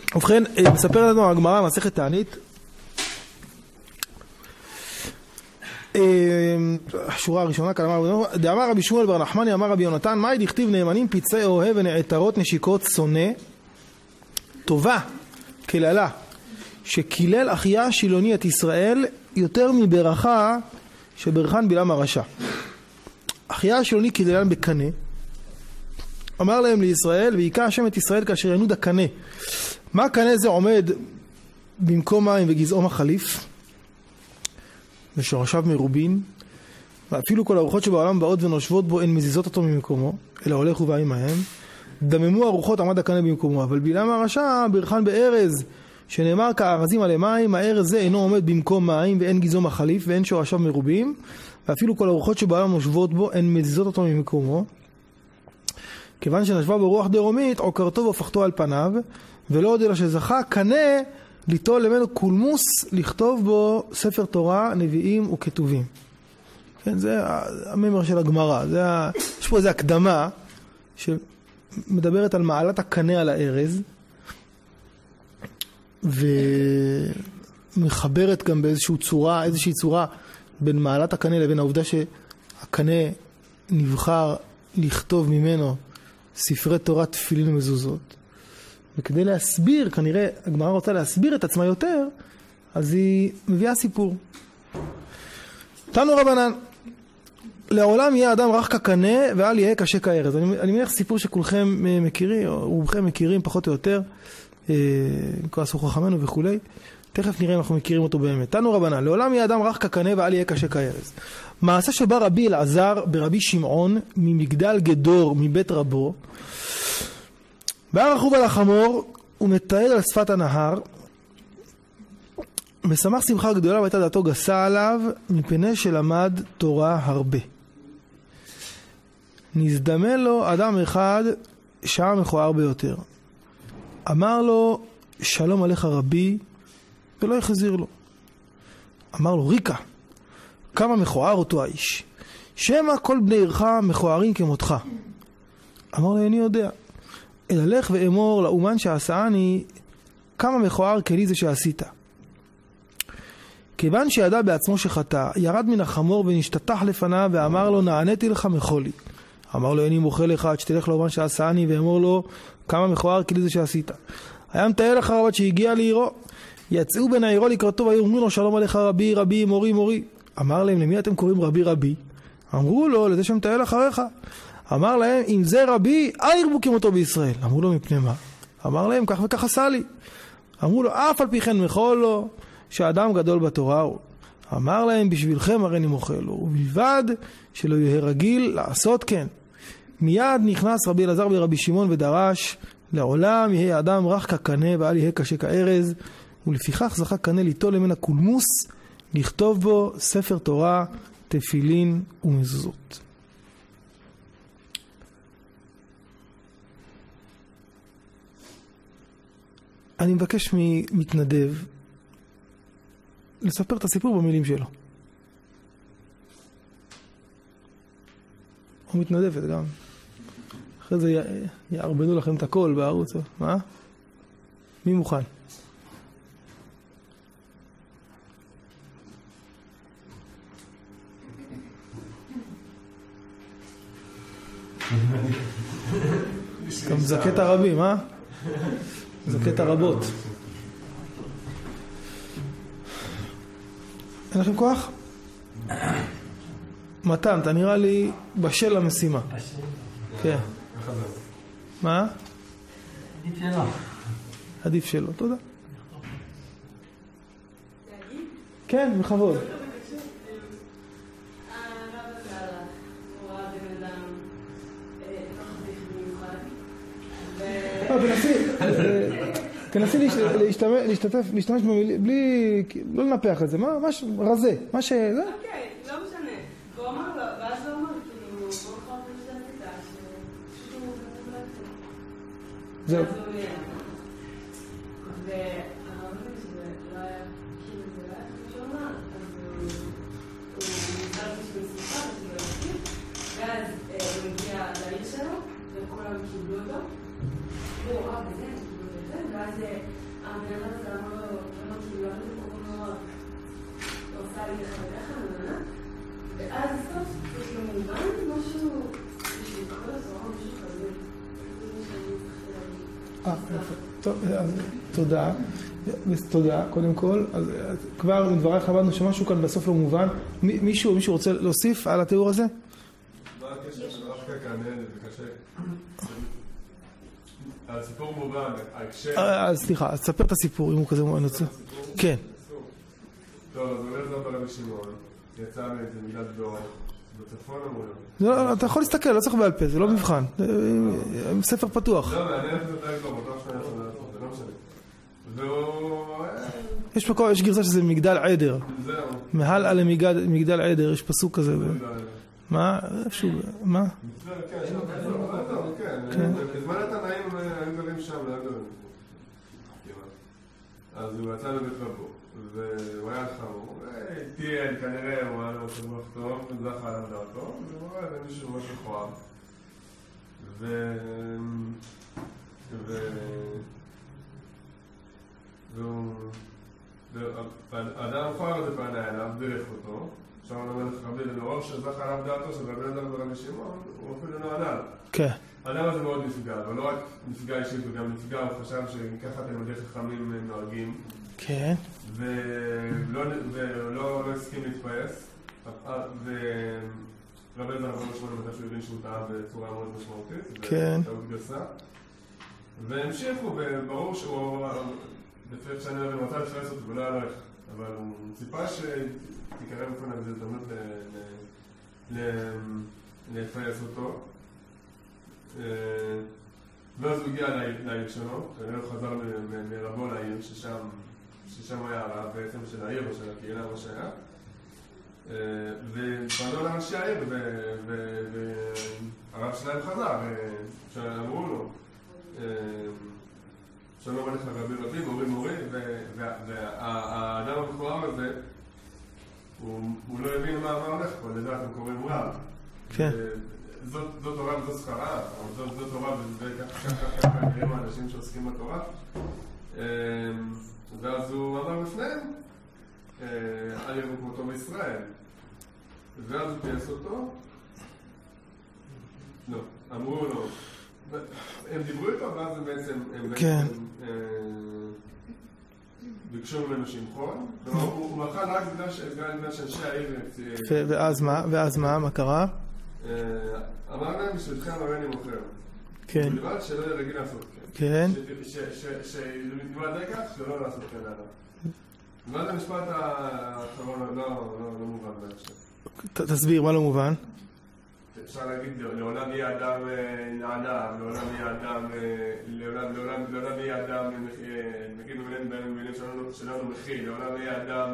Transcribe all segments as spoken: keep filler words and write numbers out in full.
ובכן, מספר לנו הגמרא מסכת תענית, השורה הראשונה, דאמר רבי שמואל בר נחמני אמר רבי יונתן, מאי דכתיב נאמנים פצעי אוהב ונעתרות נשיקות שונא, טובה, כללה, שקילל אחיה שילוני את ישראל יותר מברכה שברכן בלעם הרשע. אחיה השילוני קיללן בקנה, אמר להם לישראל, ויקרא השם את ישראל כאשר ינוד הקנה. מה הקנה זה? עומד במקום מים וגזעו מחליף, ושורשיו מרובין, ואפילו כל הרוחות שבעולם באות ונושבות בו, הן מזיזות אותו ממקומו, אלא הולך ובא עמהם. דממו הרוחות, עמד הקנה במקומו, אבל בלעם הרשע ברכן בארז, שנאמר כארזים עלי מים, הארז זה אינו עומד במקום מים, ואין גזעו מחליף, ואין שורשיו מרובים, ואפילו כל הרוחות שבעולם נושבות בו, הן מזיזות אותו ממקומו. כיוון שנשבה ברוח דרומית, עוקרתו והופכתו על פניו, ולא עוד אלא שזכה קנה ליטול למנו קולמוס, לכתוב בו ספר תורה, נביאים וכתובים. כן, זה הממר של הגמרא. זה ה... יש פה איזו הקדמה שמדברת על מעלת הקנה על הארז, ומחברת גם באיזושהי צורה, איזושהי צורה בין מעלת הקנה לבין העובדה שהקנה נבחר לכתוב ממנו ספרי תורה, תפילין ומזוזות. וכדי להסביר, כנראה הגמרא רוצה להסביר את עצמה יותר, אז היא מביאה סיפור. תנו רבנן, לעולם יהיה אדם רך כקנה ואל יהיה קשה כארז. אני, אני מניח סיפור שכולכם מכירים, או רובכם מכירים פחות או יותר, כל עשו חכמנו וכולי. תכף נראה אם אנחנו מכירים אותו באמת. תנו רבנן, לעולם יהיה אדם רך כקנה ואל יהיה קשה כארז. מעשה שבא רבי אלעזר ברבי שמעון ממגדל גדור מבית רבו, בא רכוב על החמור ומטייל על שפת הנהר, ושמח שמחה גדולה והייתה דעתו גסה עליו מפני שלמד תורה הרבה. נזדמן לו אדם אחד שעה מכוער ביותר. אמר לו שלום עליך רבי, ולא יחזיר לו. אמר לו ריקה, כמה מכוער אותו האיש, שמא כל בני עירך מכוערים כמותך. אמר לו אני יודע, אלא לך ואמור לאומן שעשני, כמה מכוער כלי זה שעשית. כיוון שידע בעצמו שחטא, ירד מן החמור ונשתטח לפניו ואמר לו נעניתי לך מחולי. אמר לו אני מוחה לך עד שתלך לאומן שעשני ואמור לו כמה מכוער כלי זה שעשית. היה מטייל אחריו עד שהגיע לעירו, יצאו בין העירו לקראתו והיו אומרים לו שלום עליך רבי רבי מורי מורי. אמר להם למי אתם קוראים רבי רבי? אמרו לו לזה שמטייל אחריך. אמר להם אם זה רבי אל ירבו כמותו בישראל. אמרו לו מפני מה? אמר להם כך וכך עשה לי. אמרו לו אף על פי כן מחול לו שאדם גדול בתורה הוא. אמר להם בשבילכם הרי אני מוחל לו, ובלבד שלא יהיה רגיל לעשות כן. מיד נכנס רבי אלעזר ברבי שמעון ודרש לעולם יהיה אדם רך כקנה ואל יהיה קשה כארז, ולפיכך זכה קנה ליטול למנה קולמוס לכתוב בו ספר תורה, תפילין ומזוזות. אני מבקש ממתנדב לספר את הסיפור במילים שלו. הוא מתנדבת גם. אחרי זה יערבנו לכם את הכל בערוץ. מה? מי מוכן? גם זקת הרבים, אה? זקת הרבות. אין לכם כוח? מתן, אתה נראה לי בשל למשימה. כן. מה? עדיף שלו. עדיף שלו, תודה. כן, בכבוד. תנסי להשתתף, להשתמש במילים, בלי, לא לנפח את זה, ממש רזה, מה ש... אוקיי, לא משנה. והוא אמר לו, ואז הוא אמר, כאילו, בוא חוב לשתתה, ששום הוא חתום לעצם. זהו. והרבה שזה לא היה, כאילו זה לא היה כמו שאומר, אז הוא נזל בשביל שיחה, בשביל להוסיף, ואז הוא הגיע לעיר שלו, וכולם קיבלו אותו, והוא ראה בזה, קיבלו את זה, ואז ואז הבן אדם הזה אמר לו, אמר כאילו, למה זה קוראים לו, לא עושה לי לך וככה, ואז סוף, יש לו מובן משהו, בשביל כל הזרוע, משהו כזה. אה, טוב, אז תודה. תודה, קודם כל. אז כבר מדבריך למדנו שמשהו כאן בסוף לא מובן. מישהו, מישהו רוצה להוסיף על התיאור הזה? מה הקשר של רב כאן, זה קשה. הסיפור מובן, ההקשר... אז סליחה, אז תספר את הסיפור, אם הוא כזה מובן. כן. טוב, אז הולך לדבר רבי שמעון, יצא מאיזה מידת דור, בצפון אמרו לו. אתה יכול להסתכל, לא צריך בעל פה, זה לא מבחן. ספר פתוח. לא, מעניין את זה כבר, בטוח שאני יכול לעשות, זה לא משנה. והוא... יש מקום, יש גרסה שזה מגדל עדר. זהו. מהלאה למגדל עדר, יש פסוק כזה. מה? איפשהו, מה? כן, כן, כן. בזמן התנאים הם גרים שם, לא גרים. אז הוא יצא לבית רבו, והוא היה חמור, טייל כנראה, הוא היה לו רוח טוב, זכה עליו דעתו, והוא רואה, זה מישהו ממש מכוער. ו... ו... והוא... האדם המכוער הזה פנה אליו, דרך אותו, שם למלך רבי לנאור, שזכה עליו דעתו, שבבן אדם ברבי שמעון, הוא אפילו לא ענה. כן. האדם הזה מאוד נפגע, אבל לא רק נפגע אישית, הוא גם נפגע, הוא חשב שככה תלמידי חכמים נוהגים. כן. ולא הסכים להתפייס. ורבי אליעזר בן שמעון מתי שהוא הבין שהוא טעה בצורה מאוד משמעותית. כן. טעות גסה. והמשיכו, וברור שהוא, לפי איך שאני אוהב, רצה לפייס אותו ולא הלך. אבל הוא ציפה שתקרא בפניו איזו הזדמנות לפייס אותו. ואז הוא הגיע לעיר שלו, כנראה הוא חזר מרבו לעיר, ששם היה הרב בעצם של העיר או של הקהילה, מה שהיה. ופנו לאנשי העיר, והרב שלהם חזר, שאמרו לו, שלום עליך רבי רבי, מורי מורי, והאדם המכוער הזה, הוא לא הבין מה הולך פה, לדעת הם קוראים רב. זאת תורה וזאת שכרה, זאת תורה וככה נראים האנשים שעוסקים בתורה. ואז הוא אמר בפניהם, אל יבוא כמותו בישראל. ואז הוא פייס אותו. לא, אמרו לו, הם דיברו איתו, ואז הם בעצם ביקשו ממנו שמחון. הוא מחל רק בגלל שאנשי העיר... ואז מה? מה קרה? אמר להם, בשבילכם הרי אני מוכר. כן. ולבד שלא יהיה רגיל לעשות כן. שנלמד דקה, שלא לעשות כן עליו. ואז המשפט האחרון לא מובן בהקשר. תסביר, מה לא מובן? אפשר להגיד, לעולם יהיה אדם נענה, לעולם יהיה אדם, לעולם יהיה אדם, נגיד במילים שלנו מכיל, לעולם יהיה אדם...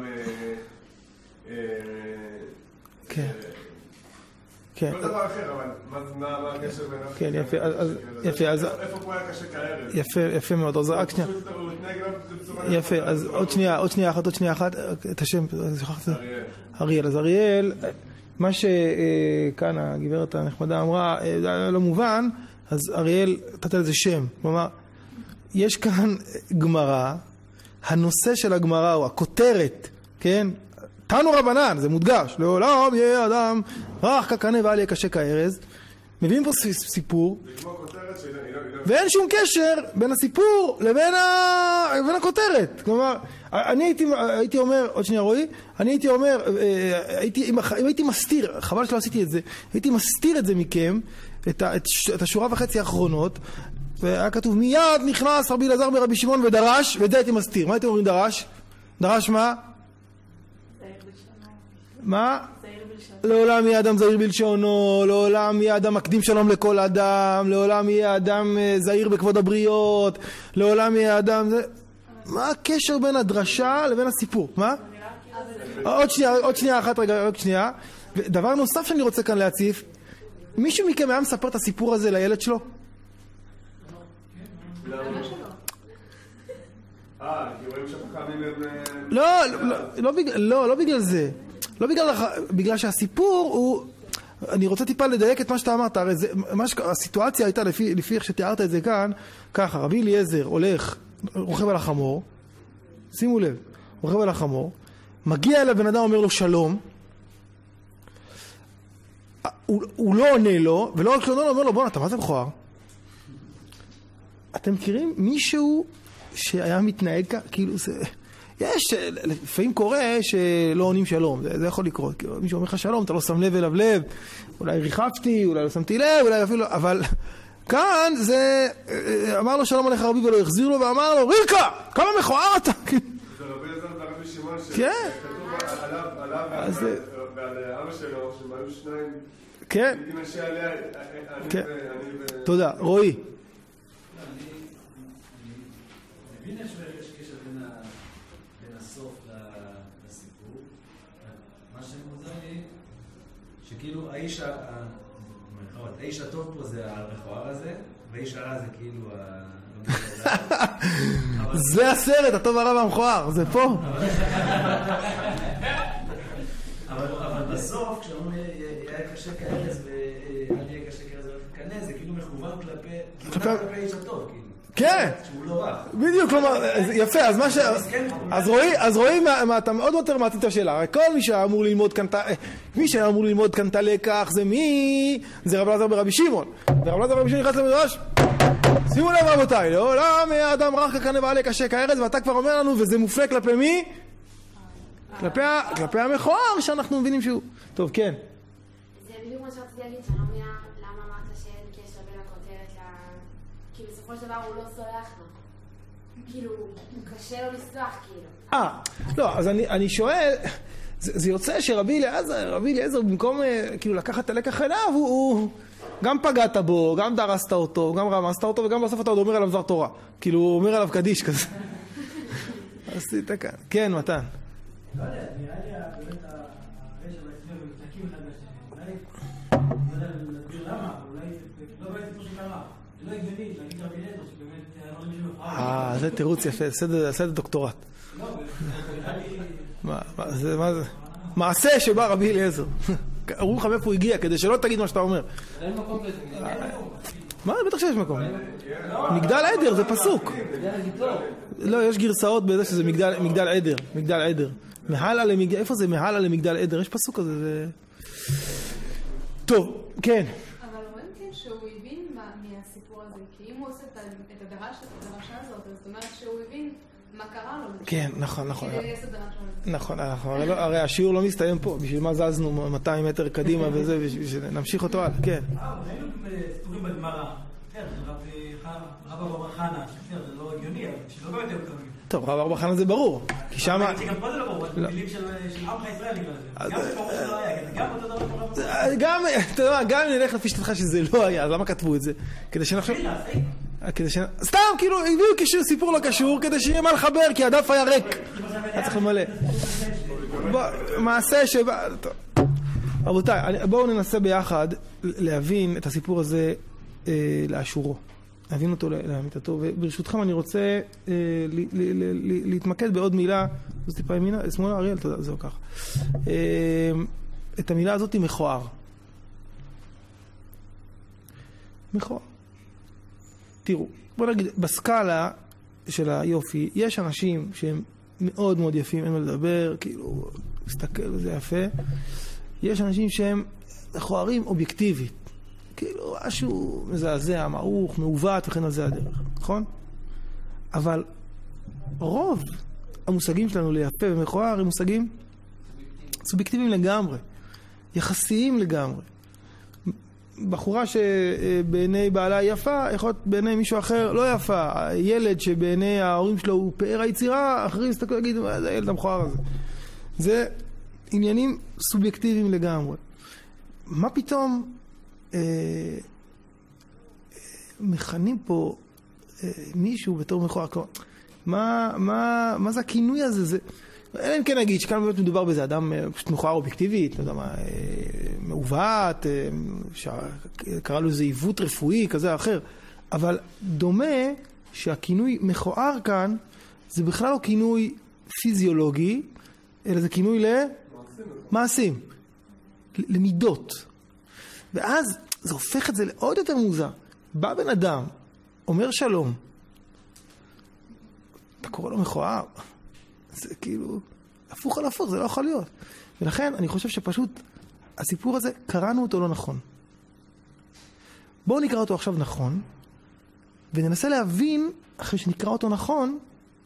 כן. כן. כל דבר אחר, אבל מה הקשר בין... כן, יפה, יפה, אז... איפה פה היה קשה כארז? יפה, יפה מאוד, אז רק שנייה. יפה, אז עוד שנייה, עוד שנייה אחת, עוד שנייה אחת, את השם, שכחת? אריאל. אריאל, אז אריאל, מה שכאן הגברת הנחמדה אמרה, לא מובן, אז אריאל, נתת לזה שם, כלומר, יש כאן גמרא, הנושא של הגמרא הוא הכותרת, כן? תנו רבנן, זה מודגש, לעולם יהיה אדם רך כקנה ואל יהיה קשה כארז. מביאים פה סיפור, ואין שום קשר בין הסיפור לבין הכותרת. כלומר, אני הייתי אומר, עוד שנייה רואי, אני הייתי אומר, אם הייתי מסתיר, חבל שלא עשיתי את זה, הייתי מסתיר את זה מכם, את השורה וחצי האחרונות, והיה כתוב, מיד נכנס רבי אלעזר ברבי שמעון ודרש, ואת זה הייתי מסתיר. מה הייתם אומרים דרש? דרש מה? מה? לעולם יהיה אדם זהיר בלשונו, לעולם יהיה אדם מקדים שלום לכל אדם, לעולם יהיה אדם זהיר בכבוד הבריות, לעולם יהיה אדם... מה הקשר בין הדרשה לבין הסיפור? מה? עוד שנייה, עוד שנייה אחת רגע, עוד שנייה. דבר נוסף שאני רוצה כאן להציף, מישהו מכם היה מספר את הסיפור הזה לילד שלו? אה, כי רואים שחכמים הם... לא, לא בגלל זה. לא בגלל, בגלל שהסיפור הוא, אני רוצה טיפה לדייק את מה שאתה אמרת, הרי זה, מה ש, הסיטואציה הייתה לפי, לפי איך שתיארת את זה כאן, ככה, רבי אליעזר הולך רוכב על החמור, שימו לב, רוכב על החמור, מגיע אליו בן אדם אומר לו שלום, הוא, הוא לא עונה לו, ולא רק לא עונה לו, אומר לו, בוא, אתה מה זה מכוער? אתם מכירים מישהו שהיה מתנהג כאילו זה... יש, לפעמים קורה שלא עונים שלום, זה, זה יכול לקרות, כאילו, מישהו אומר לך שלום, אתה לא שם לב אליו לב, אולי ריחפתי, אולי לא שמתי לב, אולי אפילו, אבל כאן זה, אמר לו שלום עליך רבי ולא החזיר לו, ואמר לו, ריקה, כמה מכוער אתה? זה רבי יזר ברבי שמעון, שכתוב עליו ועל אבא שלו, שהם היו שניים, כן, כן, תודה, רועי. שכאילו האיש האיש הטוב פה זה המכוער הזה, והאיש הרע זה כאילו זה הסרט, הטוב הרע והמכוער, זה פה. אבל בסוף כשאומרים יהיה קשה כארז ואני יהיה קשה כארז וכנס, זה כאילו מכוון כלפי האיש הטוב, כאילו. כן, שהוא לא רע. בדיוק, כלומר, יפה, אז מה ש... אז רואי, אז רואי, אתה מאוד יותר מעתיד את השאלה, הרי כל מי שאמור ללמוד כאן, מי שאמור ללמוד כאן את הלקח זה מי? זה רב אלעזר ברבי שמעון. ורב אלעזר ברבי שמעון נכנס למדרש, שימו לב רבותיי, לעולם האדם רך ככנה ועלה קשה כארז, ואתה כבר אומר לנו, וזה מופנה כלפי מי? כלפי המכוער שאנחנו מבינים שהוא... טוב, כן. זה בדיוק מה שרציתי להגיד, שאני לא מבינה למה אמרת שאין קשר בין הכותרת ל... כי בסופו של דבר הוא לא סולח לו. כאילו, קשה לו לסלוח, כאילו. אה, לא, אז אני, אני שואל, זה, זה יוצא שרבי אליעזר, רבי אליעזר במקום כאילו לקחת את הלקח אליו, הוא, הוא גם פגעת בו, גם דרסת אותו, גם רמסת אותו, וגם בסוף אתה עוד אומר עליו דבר תורה. כאילו, הוא אומר עליו קדיש כזה. עשית כאן. כן, מתן. לא יודע, נראה לי באמת הרשע והסבר ומתקים אחד מהשני. אולי, לא יודע להסביר למה, אולי לא באמת סיפור של למה. זה לא הגיוני, להגיד רבי אליעזר שבאמת לא מישהו מכוער. אה, זה תירוץ יפה, עשה את הדוקטורט. לא, נראה לי... מה זה, מה זה? מעשה שבא רבי אליעזר. אמרו לך מאיפה הוא הגיע, כדי שלא תגיד מה שאתה אומר. אין מקום כזה. מה? בטח שיש מקום. מגדל עדר, זה פסוק. לא, יש גרסאות בזה שזה מגדל עדר. מגדל עדר. מהלה למגדל, איפה זה מהלה למגדל עדר? יש פסוק כזה, זה... טוב, כן. אבל רואים כן שהוא הבין מהסיפור הזה, כי אם הוא עושה את הדרשה הזאת, זאת אומרת שהוא הבין מה קרה לו. כן, נכון, נכון. כדי לעשות דרשה הזאת. נכון, הרי השיעור לא מסתיים פה, בשביל מה זזנו מאתיים מטר קדימה וזה, בשביל נמשיך אותו הלאה, כן. אה, ראינו סיפורים בגמרא. רב אברהם חנה, זה לא הגיוני, אבל שלא באמת היו קרבים. טוב, רב אברהם חנה זה ברור, כי שמה... גם פה זה לא ברור, מילים של עמך ישראל נקרא לזה. גם זה ברור שלא היה, גם אותו דבר כמו רב אברהם. גם, אתה יודע, גם אם נלך לפי שתתך שזה לא היה, אז למה כתבו את זה? כדי שנחשוב... כדי ש... סתם, כאילו, הביאו סיפור לא קשור, כדי שיהיה מה לחבר, כי הדף היה ריק. היה צריך למלא. מעשה שבא... רבותיי, בואו ננסה ביחד להבין את הסיפור הזה לאשורו. להבין אותו לאמיתתו, וברשותכם אני רוצה להתמקד בעוד מילה, זו טיפה ימינה, שמאלה, אריאל, תודה, זהו כך. את המילה הזאת היא מכוער. מכוער. תראו, בוא נגיד, בסקאלה של היופי, יש אנשים שהם מאוד מאוד יפים, אין מה לדבר, כאילו, מסתכל, זה יפה. יש אנשים שהם מכוערים אובייקטיבית. כאילו, משהו מזעזע, מעוך, מעוות, וכן על זה הדרך, נכון? אבל רוב המושגים שלנו ליפה ומכוער הם מושגים סובייקטיביים לגמרי, יחסיים לגמרי. בחורה שבעיני בעלה יפה, יכול להיות בעיני מישהו אחר לא יפה. ילד שבעיני ההורים שלו הוא פאר היצירה, אחרים יסתכלו להגיד, מה זה הילד המכוער הזה? זה עניינים סובייקטיביים לגמרי. מה פתאום אה, אה, מכנים פה אה, מישהו בתור מכוער? מה, מה, מה זה הכינוי הזה? זה... אלא אם כן נגיד שכאן באמת מדובר בזה אדם פשוט מכוער אובייקטיבית, לא יודע מה, מעוות, שקרא לו איזה עיוות רפואי כזה או אחר, אבל דומה שהכינוי מכוער כאן זה בכלל לא כינוי פיזיולוגי, אלא זה כינוי למעשים, למידות. ואז זה הופך את זה לעוד יותר מוזר. בא בן אדם, אומר שלום, קורא לו מכוער. זה כאילו, הפוך על הפוך, זה לא יכול להיות. ולכן אני חושב שפשוט הסיפור הזה, קראנו אותו לא נכון. בואו נקרא אותו עכשיו נכון, וננסה להבין, אחרי שנקרא אותו נכון,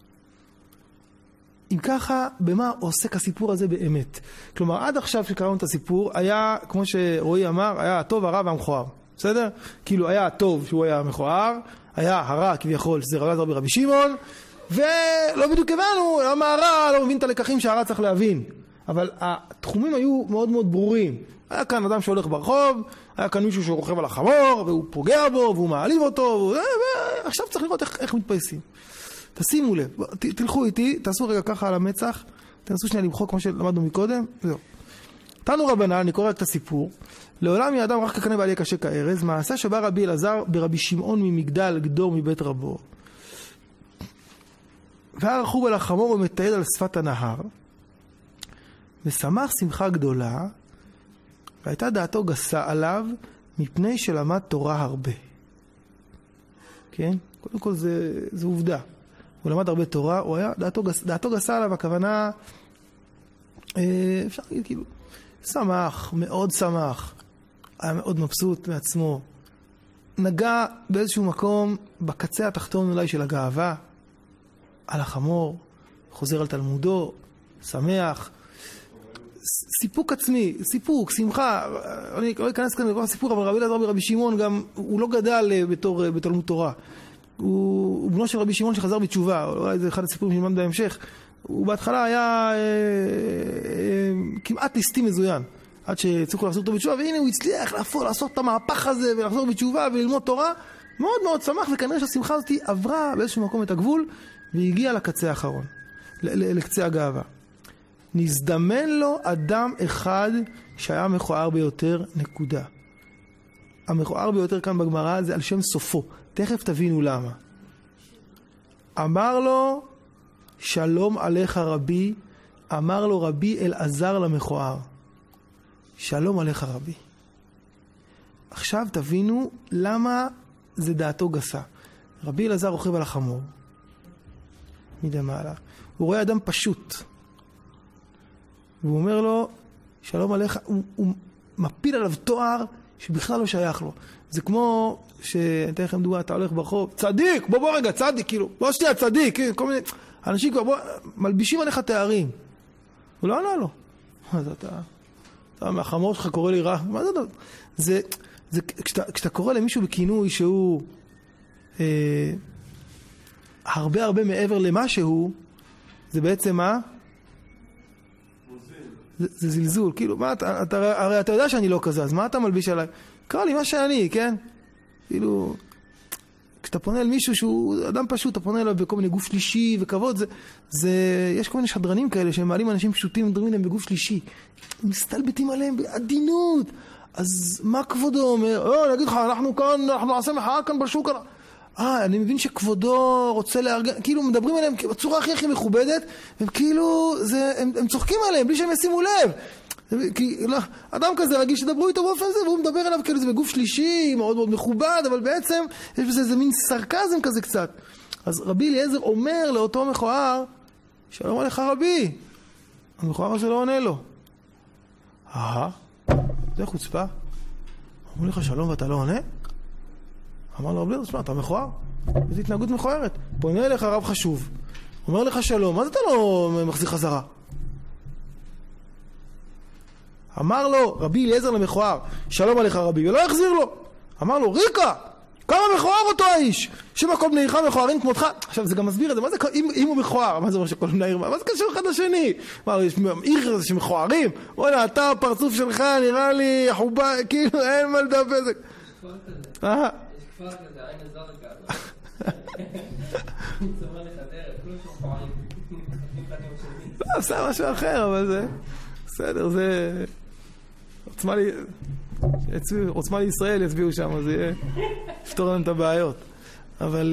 אם ככה, במה עוסק הסיפור הזה באמת. כלומר, עד עכשיו שקראנו את הסיפור, היה, כמו שרועי אמר, היה הטוב, הרע והמכוער. בסדר? כאילו היה הטוב שהוא היה מכוער, היה הרע כביכול, שזה רבי אלעזר ברבי שמעון, ולא בדיוק הבנו, למה הרע לא מבין את הלקחים שהרע צריך להבין. אבל התחומים היו מאוד מאוד ברורים. היה כאן אדם שהולך ברחוב, היה כאן מישהו שרוכב על החמור, והוא פוגע בו, והוא מעליב אותו, ועכשיו צריך לראות איך, איך מתפייסים. תשימו לב, ת, תלכו איתי, תעשו רגע ככה על המצח, תנסו שנייה למחוק כמו שלמדנו מקודם, זהו. תנו רבנן, אני קורא רק את הסיפור, לעולם יאדם רק כקנה בעלי קשה כארז, מעשה שבא רבי אלעזר ברבי שמעון ממגדל גדור מבית רבו, והיה רכוב על החמור ומטייל על שפת הנהר, ושמח שמחה גדולה, והייתה דעתו גסה עליו, מפני שלמד תורה הרבה. כן? קודם כל זה, זה עובדה. הוא למד הרבה תורה, הוא היה, דעתו, דעתו גסה עליו, הכוונה, אה, אפשר להגיד כאילו, שמח, מאוד שמח, היה מאוד מבסוט מעצמו, נגע באיזשהו מקום, בקצה התחתון אולי של הגאווה, על החמור, חוזר על תלמודו, שמח, סיפוק עצמי, סיפוק, שמחה, אני לא אכנס כאן לכל הסיפור, אבל רבי אלעזר ברבי שמעון גם, הוא לא גדל בתור, בתלמוד תורה. הוא, הוא בנו של רבי שמעון שחזר בתשובה, אולי זה אחד הסיפורים שנלמד בהמשך. הוא בהתחלה היה אה, אה, כמעט ליסטי מזוין, עד שצריכו לחזור אותו בתשובה, והנה הוא הצליח להפוך, לעשות את המהפך הזה, ולחזור בתשובה וללמוד תורה. מאוד מאוד שמח, וכנראה שהשמחה הזאת עברה באיזשהו מקום את הגבול, והגיעה לקצה האחרון, לקצה הגאווה. נזדמן לו אדם אחד שהיה מכוער ביותר, נקודה. המכוער ביותר כאן בגמרא זה על שם סופו. תכף תבינו למה. אמר לו, שלום עליך רבי, אמר לו רבי אלעזר למכוער. שלום עליך רבי. עכשיו תבינו למה זה דעתו גסה. רבי אלעזר רוכב על החמור. מדמעלה. הוא רואה אדם פשוט. והוא אומר לו, שלום עליך, הוא, הוא מפיל עליו תואר שבכלל לא שייך לו. זה כמו שאתה לכם דוגמה, אתה הולך ברחוב, צדיק, בוא בוא רגע, צדיק, כאילו, בוא שתהיה צדיק, כל מיני, אנשים כבר, בוא, מלבישים עליך תארים. הוא לא ענה לו. אז אתה, אתה מהחמור שלך קורא לי רע, מה זה? זה, זה, כשאתה, כשאתה קורא למישהו בכינוי שהוא אה, הרבה הרבה מעבר למה שהוא, זה בעצם מה? זה, זה זלזול, כאילו, מה, אתה, אתה, הרי אתה יודע שאני לא כזה, אז מה אתה מלביש עליי? קרא לי מה שאני, כן? כאילו, כשאתה פונה אל מישהו שהוא אדם פשוט, אתה פונה אליו בכל מיני גוף שלישי וכבוד, זה, זה, יש כל מיני שדרנים כאלה שהם מעלים אנשים פשוטים ומדברים להם בגוף שלישי. מסתלבטים עליהם בעדינות. אז מה כבודו אומר? אה, אני אגיד לך, אנחנו כאן, אנחנו נעשה מחאה כאן בשוק. אה, אני מבין שכבודו רוצה לארגן, כאילו מדברים עליהם בצורה הכי הכי מכובדת, הם כאילו, זה, הם, הם צוחקים עליהם בלי שהם ישימו לב. כי לא, אדם כזה רגיל שדברו איתו באופן זה, והוא מדבר עליו כאילו זה בגוף שלישי, מאוד מאוד מכובד, אבל בעצם יש בזה איזה מין סרקזם כזה קצת. אז רבי אליעזר אומר לאותו מכוער, שלום עליך רבי. המכוער הזה לא עונה לו. אה, זה חוצפה. אמרו לך שלום ואתה לא עונה? אמר לו רבי אליעזר, אתה מכוער? איזו התנהגות מכוערת. פונה אליך רב חשוב. אומר לך שלום, מה זה אתה לא מחזיר חזרה? אמר לו רבי אליעזר למכוער, שלום עליך רבי, ולא יחזיר לו. אמר לו, ריקה, כמה מכוער אותו האיש, שמקום בני עירך מכוערים כמותך. עכשיו זה גם מסביר את זה, מה זה, אם, אם הוא מכוער, מה זה אומר שכל בני עיר, מה זה קשור אחד לשני? מה, יש עיר הזה שמכוערים? וואלה, אתה הפרצוף שלך נראה לי חובה, כאילו אין מה לדבר. יש כפר כזה, יש כפר כזה, עין הזרקה. צומר לך דרך, כלום שמכוערים. לא, עושה משהו אחר, אבל זה... בסדר, זה... עוצמה, לי... עוצמה לישראל יצביעו שם, זה יהיה... יפתור להם את הבעיות. אבל...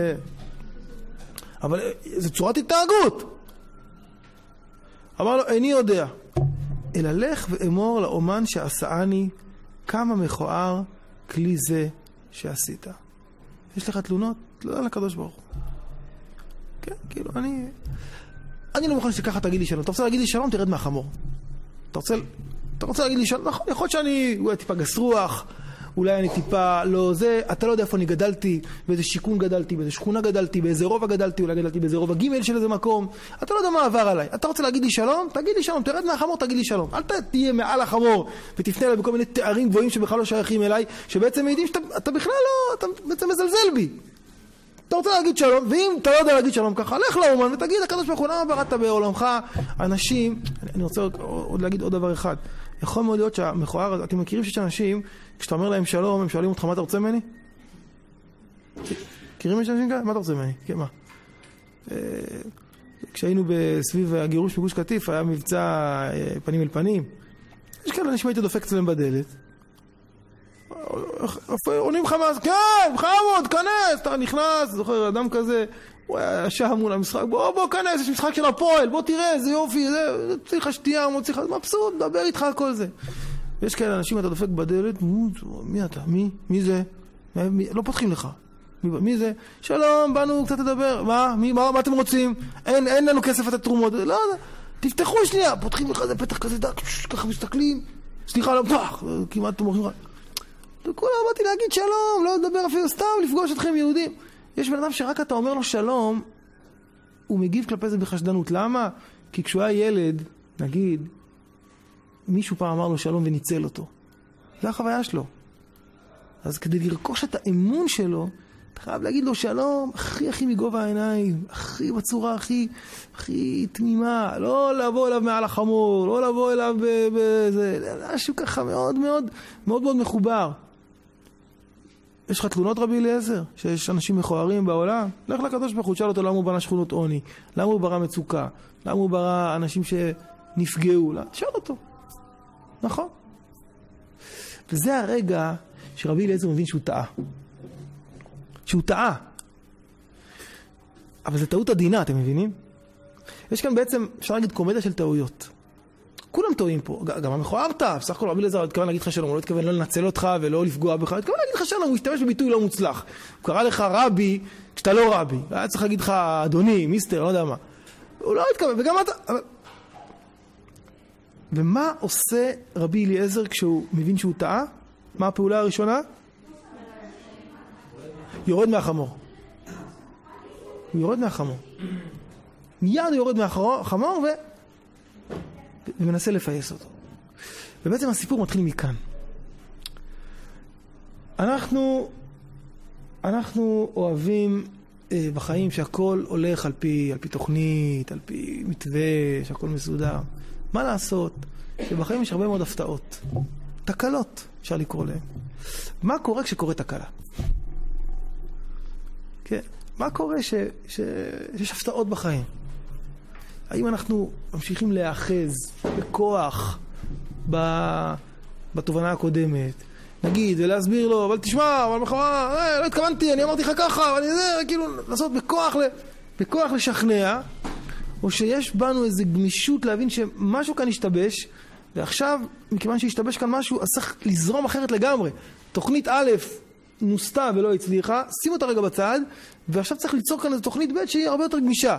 אבל זה צורת התנהגות. אמר לו, איני יודע. אלא לך ואמור לאומן שעשאני כמה מכוער כלי זה שעשית. יש לך תלונות? תלונה לקדוש ברוך הוא. כן, כאילו, אני, אני לא מוכן שככה תגיד לי שלום. אתה רוצה להגיד לי שלום, תרד מהחמור. אתה רוצה, אתה רוצה להגיד לי שלום, נכון, יכול להיות שאני, אולי טיפה גס רוח, אולי אני טיפה לא זה, אתה לא יודע איפה אני גדלתי, באיזה שיקון גדלתי, באיזה שכונה גדלתי, באיזה רובע גדלתי, אולי גדלתי באיזה רובע ג' של איזה מקום. אתה לא יודע מה עבר עליי. אתה רוצה להגיד לי שלום? תגיד לי שלום, תרד מהחמור, תגיד לי שלום. אל תהיה מעל החמור ותפנה אליי בכל מיני תארים גבוהים שבכלל לא שייכים אליי, שבעצם מעידים שאתה אתה בכלל לא, אתה בעצם מזלזל בי. אתה רוצה להגיד שלום, ואם אתה לא יודע להגיד שלום ככה, לך לאומן ותגיד, הקדוש ברוך הוא, למה בראת בעולמך אנשים? אני רוצה עוד להגיד עוד דבר אחד. יכול מאוד להיות שהמכוער, אתם מכירים שיש אנשים, כשאתה אומר להם שלום, הם שואלים אותך, מה אתה רוצה ממני? מכירים יש אנשים כאלה? מה אתה רוצה ממני? כן, מה? כשהיינו בסביב הגירוש בגוש קטיף, היה מבצע פנים אל פנים. יש כאלה אנשים הייתי דופק אצלם בדלת. עונים לך מה? כן, חמוד, כנס, אתה נכנס, זוכר, אדם כזה, הוא היה שם מול המשחק, בוא, בוא, כנס, יש משחק של הפועל, בוא תראה, זה יופי, זה, צריך לך שתייה, מוציא לך, מבסוט, דבר איתך על כל זה. ויש כאלה אנשים, אתה דופק בדלת, מי אתה? מי? מי זה? מי? לא פותחים לך. מי, מי זה? שלום, באנו קצת לדבר, מה? מי, מה, מה אתם רוצים? אין, אין לנו כסף לתת תרומות, לא, תפתחו שנייה, פותחים לך זה פתח כזה דק, ככה מסתכלים, סליחה, לא פתח, כמעט תומכים לך. וכולה באתי להגיד שלום, לא לדבר אפילו סתם, לפגוש אתכם יהודים. יש בן אדם שרק אתה אומר לו שלום, הוא מגיב כלפי זה בחשדנות. למה? כי כשהוא היה ילד, נגיד, מישהו פעם אמר לו שלום וניצל אותו. זה החוויה שלו. אז כדי לרכוש את האמון שלו, אתה חייב להגיד לו שלום, הכי הכי מגובה העיניים, הכי בצורה הכי, הכי תמימה, לא לבוא אליו מעל החמור, לא לבוא אליו בזה, משהו ככה מאוד מאוד, מאוד מאוד מחובר. יש לך תלונות רבי אליעזר, שיש אנשים מכוערים בעולם? לך לקדוש ברוך הוא, תשאל אותו למה הוא בנה שכונות עוני, למה הוא ברא מצוקה, למה הוא ברא אנשים שנפגעו, תשאל אותו. נכון? וזה הרגע שרבי אליעזר מבין שהוא טעה. שהוא טעה. אבל זה טעות עדינה, אתם מבינים? יש כאן בעצם, אפשר להגיד, קומדיה של טעויות. כולם טועים פה, גם המכוער טעה. בסך הכל רבי אליעזר התכוון להגיד לך שלום, הוא לא התכוון לא לנצל אותך ולא לפגוע בך, הוא התכוון להגיד לך שלום, הוא השתמש בביטוי לא מוצלח. הוא קרא לך רבי, כשאתה לא רבי. היה צריך להגיד לך אדוני, מיסטר, לא יודע מה. הוא לא התכוון, וגם אתה... ומה עושה רבי אליעזר כשהוא מבין שהוא טעה? מה הפעולה הראשונה? יורד מהחמור. הוא יורד מהחמור. מיד הוא יורד מהחמור ו... ומנסה לפייס אותו. ובעצם הסיפור מתחיל מכאן. אנחנו, אנחנו אוהבים אה, בחיים שהכל הולך על פי, על פי תוכנית, על פי מתווה, שהכל מסודר. מה לעשות? שבחיים יש הרבה מאוד הפתעות. תקלות, אפשר לקרוא להם. מה קורה כשקורה תקלה? כן. מה קורה ש, ש, שיש הפתעות בחיים? האם אנחנו ממשיכים להאחז בכוח ב, בתובנה הקודמת? נגיד, ולהסביר לו, אבל תשמע, אבל מחרה, אה, לא התכוונתי, אני אמרתי לך ככה, אבל אני זה, כאילו, לעשות בכוח, בכוח לשכנע, או שיש בנו איזו גמישות להבין שמשהו כאן השתבש, ועכשיו, מכיוון שהשתבש כאן משהו, אז צריך לזרום אחרת לגמרי. תוכנית א' נוסתה ולא הצליחה, שים אותה רגע בצד, ועכשיו צריך ליצור כאן איזו תוכנית ב' שהיא הרבה יותר גמישה.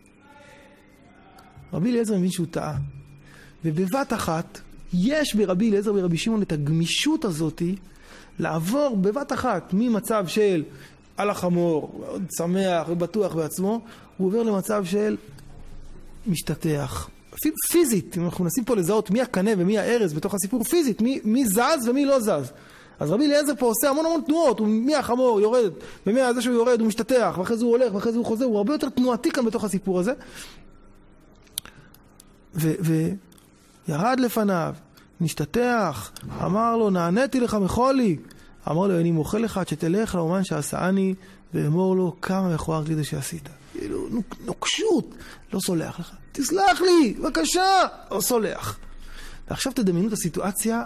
רבי אליעזר מבין שהוא טעה. ובבת אחת, יש ברבי אליעזר ורבי שמעון את הגמישות הזאת, לעבור בבת אחת ממצב של על החמור, שמח ובטוח בעצמו, הוא עובר למצב של משתתח. אפילו פיזית, אם אנחנו נשים פה לזהות מי הקנה ומי הארז בתוך הסיפור פיזית, מי, מי זז ומי לא זז. אז רבי אליעזר פה עושה המון המון תנועות, הוא מהחמור יורד, ומהזה שהוא יורד הוא משתתח, ואחרי זה הוא הולך, ואחרי זה הוא חוזר, הוא הרבה יותר תנועתי כאן בתוך הסיפור הזה. וירד לפניו, נשתתח, אמר לו, נעניתי לך מחולי. אמר לו, אני מוחה לך עד שתלך לאומן שעשני, ואמור לו, כמה מכוער לי זה שעשית. כאילו, נוקשות, לא סולח לך. תסלח לי, בבקשה, לא סולח. ועכשיו תדמיינו את הסיטואציה,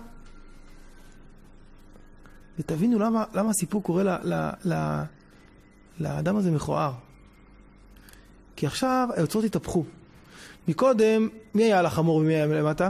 ותבינו למה, למה הסיפור קורה ל, ל, ל, לאדם הזה מכוער. כי עכשיו היוצרות התהפכו. מקודם, מי היה על החמור ומי היה למטה?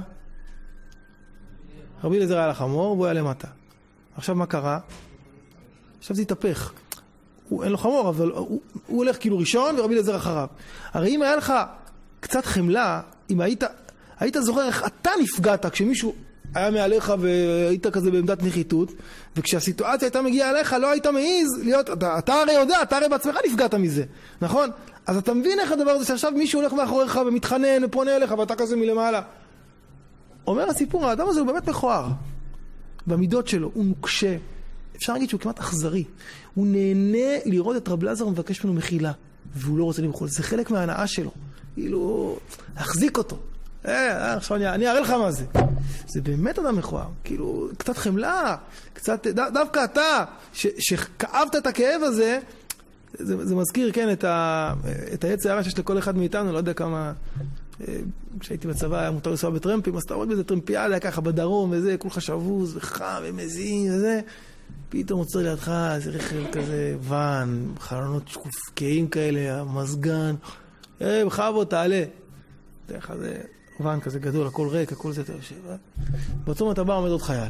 רבי אליעזר היה על החמור והוא היה למטה. עכשיו מה קרה? עכשיו זה התהפך. הוא אין לו חמור, אבל הוא, הוא הולך כאילו ראשון ורבי אליעזר אחריו. הרי אם היה לך קצת חמלה, אם היית, היית זוכר איך אתה נפגעת כשמישהו היה מעליך והיית כזה בעמדת נחיתות, וכשהסיטואציה הייתה מגיעה אליך, לא היית מעיז להיות, אתה, אתה הרי יודע, אתה הרי בעצמך נפגעת מזה, נכון? אז אתה מבין איך הדבר הזה שעכשיו מישהו הולך מאחוריך ומתחנן ופונה אליך ואתה כזה מלמעלה. אומר הסיפור, האדם הזה הוא באמת מכוער. במידות שלו, הוא נוקשה. אפשר להגיד שהוא כמעט אכזרי. הוא נהנה לראות את רב אלעזר ומבקש ממנו מחילה, והוא לא רוצה למחול. זה חלק מההנאה שלו. כאילו, להחזיק אותו. אה, עכשיו אני, אני אראה לך מה זה. זה באמת אדם מכוער. כאילו, קצת חמלה, קצת, דו, דווקא אתה, ש, שכאבת את הכאב הזה, זה, זה מזכיר, כן, את, ה, את העץ הערה שיש לכל אחד מאיתנו, לא יודע כמה, כשהייתי בצבא היה מותר לנסוע בטרמפים, אז אתה רואה בזה טרמפיאדה ככה בדרום וזה, כולך שבוז וחם ומזין וזה, פתאום עוצר לידך איזה רכב כזה ואן, חלונות שקופקיים כאלה, המזגן, אה, בכבוד, תעלה. דרך זה ואן כזה גדול, הכל ריק, הכל זה, אתה יושב. בעצום אתה בא עומד עוד חייל.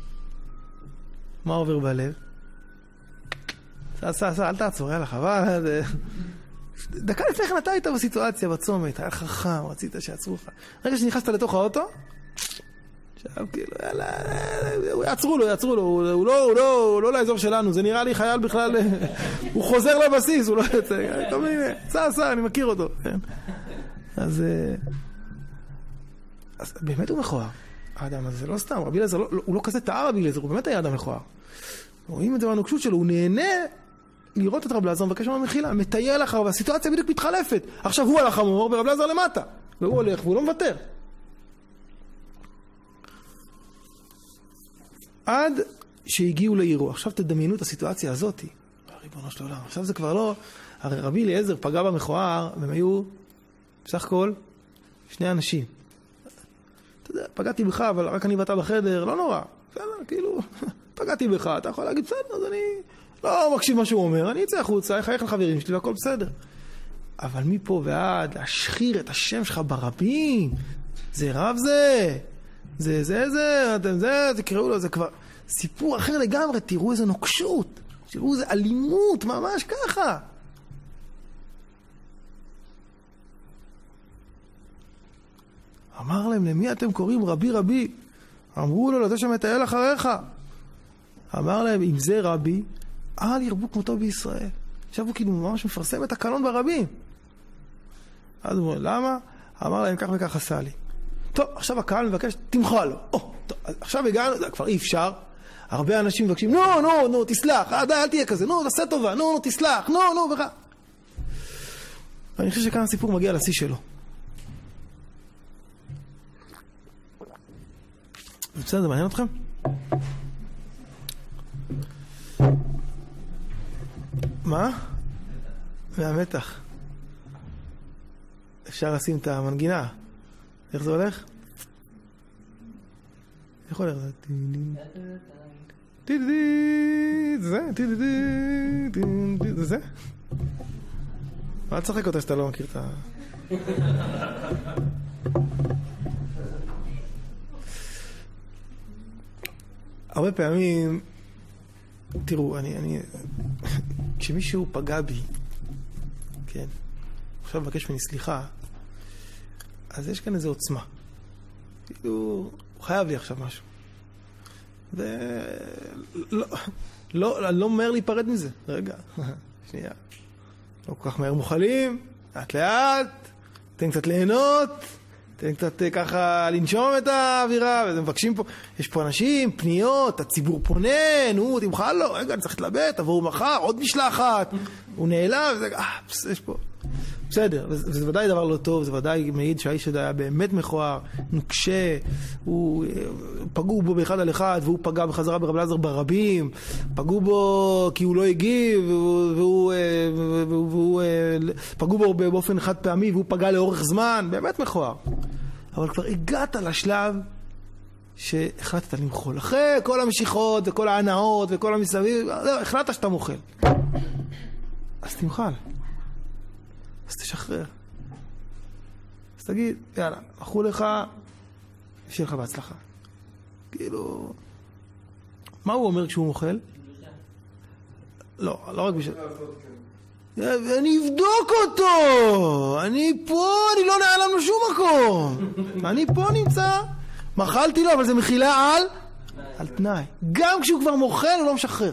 מה עובר בלב? סע, סע, סע, אל תעצור, יאללה, חבל. דקה לפני כן אתה היית בסיטואציה, בצומת, היה לך חכם, רצית שיעצרו לך. רגע שנכנסת לתוך האוטו, עכשיו כאילו, יאללה, יעצרו לו, יעצרו לו, הוא לא, הוא לא, הוא לא לאזור שלנו, זה נראה לי חייל בכלל, הוא חוזר לבסיס, הוא לא יוצא, טוב, הנה, סע, סע, אני מכיר אותו. אז, אז באמת הוא מכוער, האדם הזה, לא סתם, רבי אליעזר, הוא לא כזה טעה רבי אליעזר, הוא באמת היה אדם מכוער. רואים את זה בנוקשות שלו, הוא נהנה לראות את רב אלעזר, מבקש ממנו מחילה, מטייל אחריו, והסיטואציה בדיוק מתחלפת. עכשיו הוא על החמור, ורב אלעזר למטה, והוא הולך, והוא לא מוותר. עד שהגיעו לעירו. עכשיו תדמיינו את הסיטואציה הזאת. ריבונו של עולם. עכשיו זה כבר לא, הרי רבי אליעזר פגע במכוער, והם היו, בסך הכל, שני אנשים. אתה יודע, פגעתי בך, אבל רק אני ואתה בחדר, לא נורא. בסדר, כאילו, פגעתי בך, אתה יכול להגיד, בסדר, אז אני לא מקשיב מה שהוא אומר, אני אצא החוצה, אחייך לחברים שלי, והכל בסדר. אבל מפה ועד, להשחיר את השם שלך ברבים, זה רב זה, זה, זה, זה, אתם זה, תקראו לו, זה כבר סיפור אחר לגמרי, תראו איזה נוקשות, תראו איזה אלימות, ממש ככה. אמר להם, למי אתם קוראים רבי רבי? אמרו לו, לזה שמטייל אחריך. אמר להם, אם זה רבי, אל ירבו כמותו בישראל. עכשיו הוא כאילו ממש מפרסם את הקנון ברבים. אז הוא אומר, למה? אמר להם, כך וכך עשה לי. טוב, עכשיו הקהל מבקש, תמחה לו. או, טוב, עכשיו הגענו, זה כבר אי אפשר. הרבה אנשים מבקשים, נו, נו, נו, תסלח. די, אל תהיה כזה. נו, תעשה טובה. נו, נו, תסלח. נו, נו, וכך. ואני חושב שכאן הסיפור מגיע לשיא שלו. בסדר, זה מעניין אתכם? מה? מהמתח. אפשר לשים את המנגינה. איך זה הולך? איך הולך? זה? זה זה? מה תשחק אותה שאתה לא מכיר את ה... הרבה פעמים, תראו, אני, אני, כשמישהו פגע בי, כן, עכשיו מבקש ממני סליחה, אז יש כאן איזו עוצמה. כאילו, הוא חייב לי עכשיו משהו. ולא, לא, אני לא אומר להיפרד מזה. רגע, שנייה. לא כל כך מהר מוכלים, לאט לאט, תן קצת ליהנות, תן קצת ככה לנשום את האווירה, וזה מבקשים פה, יש פה אנשים, פניות, הציבור פונה, נו, תמחל לו, רגע, אני צריך להתלבט, עבור מחר, עוד משלחת, הוא נעלם, וזה, אה, פס, יש פה. בסדר, וזה ודאי דבר לא טוב, זה ודאי מעיד שהאיש הזה היה באמת מכוער, נוקשה, הוא פגעו בו באחד על אחד, והוא פגע בחזרה ברב אלעזר ברבים, פגעו בו כי הוא לא הגיב, והוא, והוא, והוא, והוא, פגעו בו באופן חד פעמי, והוא פגע לאורך זמן, באמת מכוער. אבל כבר הגעת לשלב שהחלטת למחול. אחרי כל המשיכות וכל ההנאות וכל המסביב, החלטת שאתה מוחל. אז תמחל. אז תשחרר. אז תגיד, יאללה, מחו לך, שיהיה לך בהצלחה. כאילו, מה הוא אומר כשהוא מוחל? לא, לא רק בשביל... אני אבדוק אותו! אני פה, אני לא נעלם לשום מקום! אני פה נמצא, מחלתי לו, אבל זה מחילה על... על תנאי. גם כשהוא כבר מוכל, הוא לא משחרר.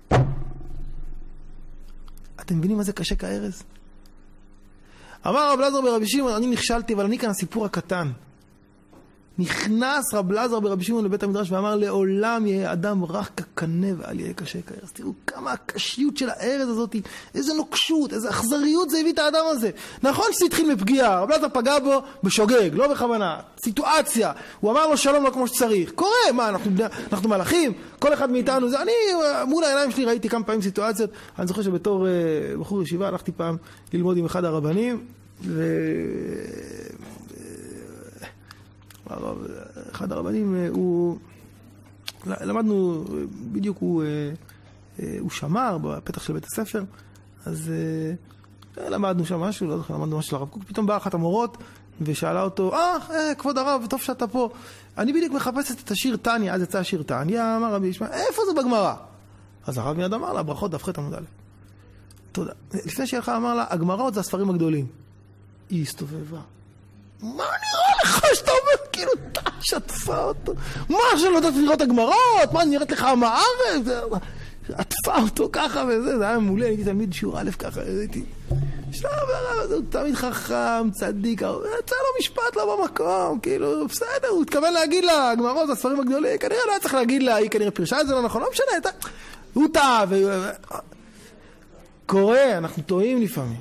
אתם מבינים מה זה קשה כארז? אמר רב אלעזר ברבי שמעון, אני נכשלתי, אבל אני כאן הסיפור הקטן. נכנס רב אלעזר ברבי שמעון לבית המדרש ואמר, לעולם יהיה אדם רך כקנה ואל יהיה קשה כארז. תראו כמה הקשיות של הארז הזאת, איזה נוקשות, איזה אכזריות זה הביא את האדם הזה. נכון שזה התחיל מפגיעה, רב אלעזר פגע בו בשוגג, לא בכוונה, סיטואציה. הוא אמר לו שלום לא כמו שצריך. קורה, מה, אנחנו, אנחנו מלאכים? כל אחד מאיתנו, זה, אני מול העיניים שלי ראיתי כמה פעמים סיטואציות. אני זוכר שבתור uh, בחור ישיבה הלכתי פעם ללמוד עם אחד הרבנים, ו... אחד הרבנים, הוא, למדנו, בדיוק הוא, הוא שמר בפתח של בית הספר, אז למדנו שם משהו, לא זוכר, למדנו משהו של הרב קוק, פתאום באה אחת המורות ושאלה אותו, אה, כבוד הרב, טוב שאתה פה, אני בדיוק מחפשת את השיר טניה, אז יצא השיר טניה, אמר רבי ישמעאל, איפה זה בגמרא? אז הרב מיד אמר לה, ברכות דף ח' עמוד א'. תודה. לפני שהיא הלכה אמר לה, הגמראות זה הספרים הגדולים. היא הסתובבה. מה נראה לך שאתה אומר, כאילו, אתה שטפה אותו? מה, שלא יודעת לראות הגמרות? מה, נראית לך עם הארץ? עטפה אותו ככה וזה, זה היה מעולה, הייתי תלמיד שיעור א' ככה, הייתי... שלב הרב, הוא תמיד חכם, צדיק, יצא לו משפט לא במקום, כאילו, בסדר, הוא התכוון להגיד לה, הגמרות זה הספרים הגדולים, כנראה לא היה צריך להגיד לה, היא כנראה פרשה את זה לא נכון, לא משנה, הוא טעה, קורה, אנחנו טועים לפעמים.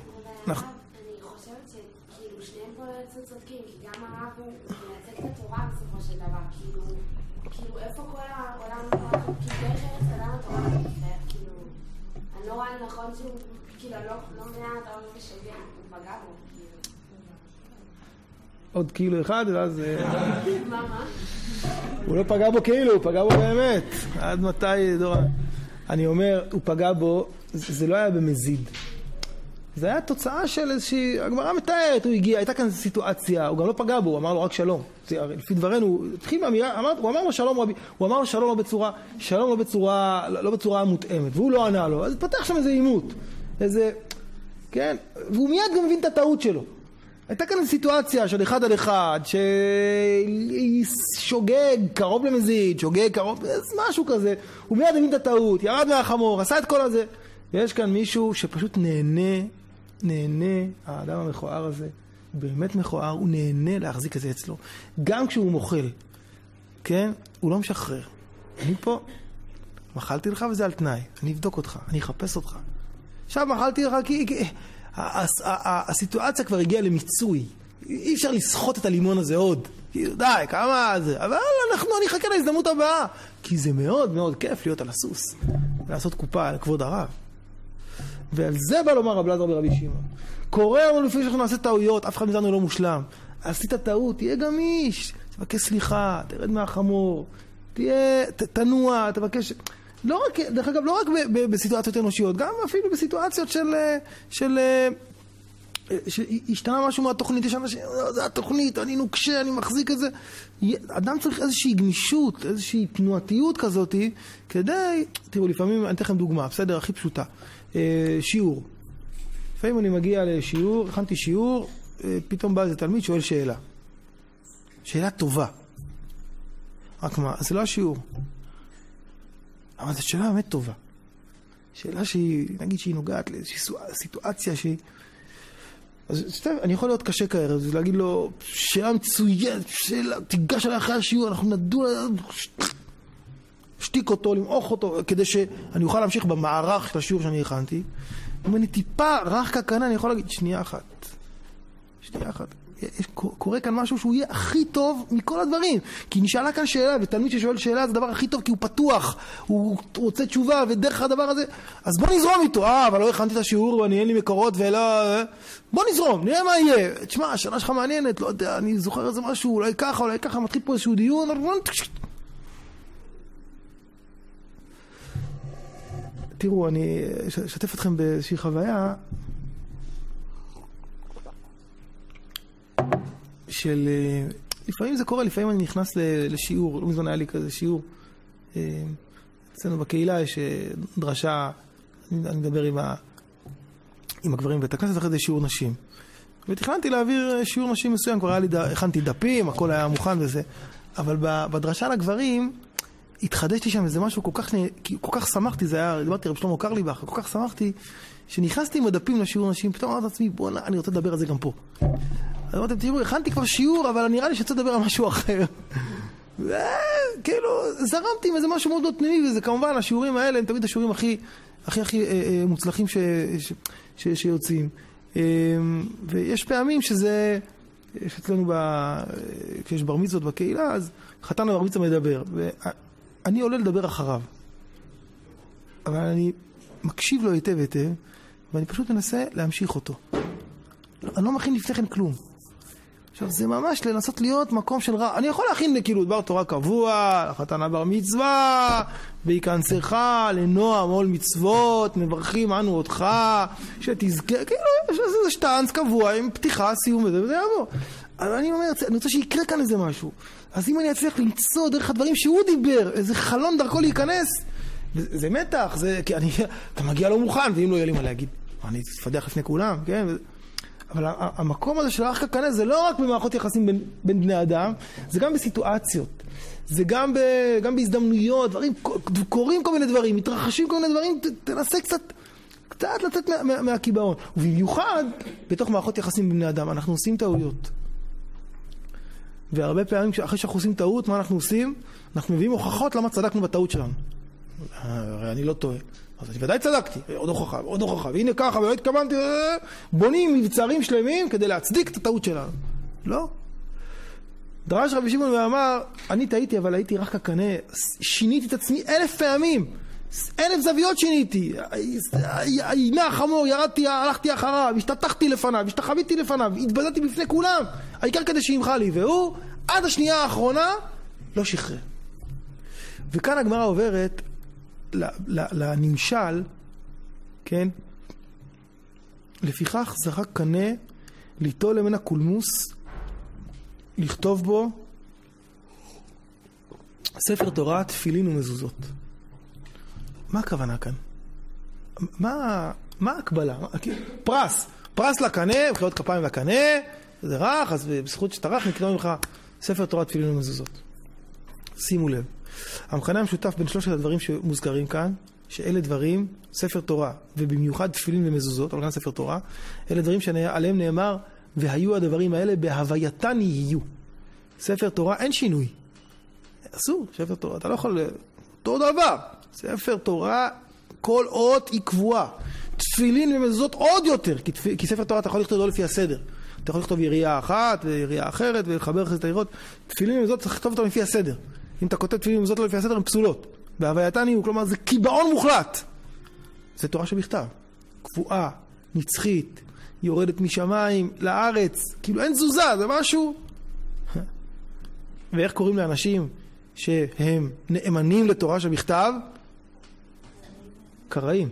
נכון שהוא, כאילו, לא מעט, אבל לא משגע, הוא פגע בו, כאילו. עוד כאילו אחד, ואז... מה, מה? הוא לא פגע בו כאילו, הוא פגע בו באמת. עד מתי, דורה? אני אומר, הוא פגע בו, זה לא היה במזיד. זה היה תוצאה של איזושהי... הגמרא מתארת, הוא הגיע, הייתה כאן סיטואציה, הוא גם לא פגע בו, הוא אמר לו רק שלום. לפי דברנו, הוא התחיל מהאמירה, הוא אמר לו שלום רבי, הוא אמר לו שלום לא בצורה, שלום לא בצורה, לא בצורה מותאמת, והוא לא ענה לו, אז פתח שם איזה עימות, איזה, כן, והוא מיד גם מבין את הטעות שלו. הייתה כאן סיטואציה של אחד על אחד, ששוגג קרוב למזיד, שוגג קרוב, משהו כזה, הוא מיד מבין את הטעות, ירד מהחמור, עשה את כל הזה, ויש כאן מישהו שפשוט נהנה, נהנה, האדם המכוער הזה, באמת מכוער, הוא נהנה להחזיק את זה אצלו. גם כשהוא מוכל, כן? הוא לא משחרר. אני פה, מחלתי לך וזה על תנאי. אני אבדוק אותך, אני אחפש אותך. עכשיו מחלתי לך כי... כי הסיטואציה כבר הגיעה למיצוי. אי אפשר לסחוט את הלימון הזה עוד. די, כמה זה. אבל אנחנו, אני אחכה להזדמנות הבאה. כי זה מאוד מאוד כיף להיות על הסוס. ולעשות קופה על כבוד הרב. ועל זה בא לומר רב אלעזר ברבי שמעון. קורא לנו לפני שאנחנו נעשה טעויות, אף אחד מאיתנו לא מושלם. עשית טעות, תהיה גמיש, תבקש סליחה, תרד מהחמור, תהיה, ת, תנוע, תבקש... לא רק, דרך אגב, לא רק ב, ב, בסיטואציות אנושיות, גם אפילו בסיטואציות של... של שהשתנה משהו מהתוכנית, יש אנשים, זה התוכנית, אני נוקשה, אני מחזיק את זה. אדם צריך איזושהי גמישות, איזושהי תנועתיות כזאת, כדי, תראו, לפעמים, אני אתן לכם דוגמה, בסדר, הכי פשוטה. שיעור. לפעמים אני מגיע לשיעור, הכנתי שיעור, פתאום בא איזה תלמיד שואל שאלה. שאלה טובה. רק מה, זה לא השיעור. אבל זו שאלה באמת טובה. שאלה שהיא, נגיד שהיא נוגעת לאיזושהי סיטואציה שהיא... אז סתם, אני יכול להיות קשה כאלה, אז להגיד לו, שאלה מצוינת, שאלה, תיגש עליה אחרי השיעור, אנחנו נדון, שתיק אותו, למעוך אותו, כדי שאני אוכל להמשיך במערך של השיעור שאני הכנתי. אם אני טיפה רך ככנה, אני יכול להגיד, שנייה אחת. שנייה אחת. יש, קורה כאן משהו שהוא יהיה הכי טוב מכל הדברים. כי נשאלה כאן שאלה, ותלמיד ששואל שאלה זה דבר הכי טוב, כי הוא פתוח, הוא רוצה תשובה, ודרך הדבר הזה, אז בוא נזרום איתו. אה, אבל לא הכנתי את השיעור, ואני אין לי מקורות, ולא... בוא נזרום, נראה מה יהיה. תשמע, השאלה שלך מעניינת, לא יודע, אני זוכר איזה משהו, אולי ככה, אולי ככה, מתחיל פה איזשהו דיון, תראו, אני אשתף אתכם באיזושהי חוויה של... לפעמים זה קורה, לפעמים אני נכנס לשיעור, לא מזמן היה לי כזה שיעור. אצלנו בקהילה יש דרשה, אני מדבר עם, ה... עם הגברים בית הכנסת, אחרי זה שיעור נשים. ותכננתי להעביר שיעור נשים מסוים, כבר היה לי, הכנתי דפים, הכל היה מוכן וזה. אבל בדרשה לגברים, התחדשתי שם איזה משהו כל כך, כל כך שמחתי, זה היה, דיברתי רב שלמה קרליבך, כל כך שמחתי, שנכנסתי עם הדפים לשיעור נשים, פתאום אמרתי לעצמי, בוא, אני רוצה לדבר על זה גם פה. אז אמרתי, תראו, הכנתי כבר שיעור, אבל נראה לי שצריך לדבר על משהו אחר. וכאילו, זרמתי עם איזה משהו מאוד מאוד פנימי, וזה כמובן, השיעורים האלה הם תמיד השיעורים הכי, הכי, הכי מוצלחים ש, ש, ש, שיוצאים. ויש פעמים שזה, יש אצלנו, ב, כשיש בר מצוות בקהילה, אז חתן הבר מצווה מדבר, ואני עולה לדבר אחריו. אבל אני מקשיב לו היטב היטב, ואני פשוט מנסה להמשיך אותו. אני לא מכין לפני כן כלום. עכשיו, זה ממש לנסות להיות מקום של רע. אני יכול להכין כאילו דבר תורה קבוע, לחתן הבר מצווה, בהיכנסך, לנועם עול מצוות, מברכים אנו אותך, שתזכה, כאילו, יש איזה שטנץ קבוע עם פתיחה, סיום וזה, וזה יעבור. אבל אני אומר, אני רוצה שיקרה כאן איזה משהו. אז אם אני אצליח למצוא דרך הדברים שהוא דיבר, איזה חלון דרכו להיכנס, זה מתח, זה, כי אני, אתה מגיע לא מוכן, ואם לא יהיה לי מה להגיד, אני אתפדח לפני כולם, כן? אבל המקום הזה של האח ככנס זה לא רק במערכות יחסים בין, בין בני אדם, זה גם בסיטואציות, זה גם, ב, גם בהזדמנויות, דברים, קורים כל מיני דברים, מתרחשים כל מיני דברים, ת, תנסה קצת, קצת לצאת מה, מה, מהקיבעון. ובמיוחד, בתוך מערכות יחסים בין בני אדם, אנחנו עושים טעויות. והרבה פעמים, אחרי שאנחנו עושים טעות, מה אנחנו עושים? אנחנו מביאים הוכחות למה צדקנו בטעות שלנו. אני לא טועה. אז אני ודאי צדקתי, עוד הוכחה, עוד הוכחה, והנה ככה, ולא התכוונתי, בונים מבצרים שלמים כדי להצדיק את הטעות שלנו. לא. דרש רבי שמעון ואמר, אני טעיתי, אבל הייתי רק כקנה, שיניתי את עצמי אלף פעמים, אלף זוויות שיניתי, הנה החמור, ירדתי, הלכתי אחריו, השתתחתי לפניו, השתחוויתי לפניו, התבזתי בפני כולם, העיקר כדי שימחה לי, והוא, עד השנייה האחרונה, לא שחרר. וכאן הגמרא עוברת, לנמשל, כן? לפיכך זרק קנה ליטול למנה קולמוס, לכתוב בו ספר תורה, תפילין ומזוזות. מה הכוונה כאן? מה, מה הקבלה? פרס, פרס לקנה, מחיאות כפיים לקנה, זה רך, אז בזכות שתרח נקרא ממך ספר תורה, תפילין ומזוזות. שימו לב. המכנה המשותף בין שלושת הדברים שמוזכרים כאן, שאלה דברים, ספר תורה, ובמיוחד תפילין ומזוזות, אבל גם ספר תורה, אלה דברים שעליהם נאמר, והיו הדברים האלה בהווייתן יהיו. ספר תורה אין שינוי. אסור, ספר תורה, אתה לא יכול, אותו דבר. ספר תורה, כל אות היא קבועה. תפילין ומזוזות עוד יותר, כי, תפ... כי ספר תורה אתה יכול לכתוב לא לפי הסדר. אתה יכול לכתוב יריעה אחת ויריעה אחרת, ולחבר אחרי את היריעות. תפילין ומזוזות צריך לכתוב אותם לפי הסדר. אם אתה כותב תפילין ומזוזות לא לפי הסדר, הן פסולות. בהווייתן יהיו, כלומר זה קיבעון מוחלט. זה תורה שבכתב. קבועה, נצחית, יורדת משמיים לארץ, כאילו אין תזוזה, זה משהו. ואיך קוראים לאנשים שהם נאמנים לתורה שבכתב? קראים.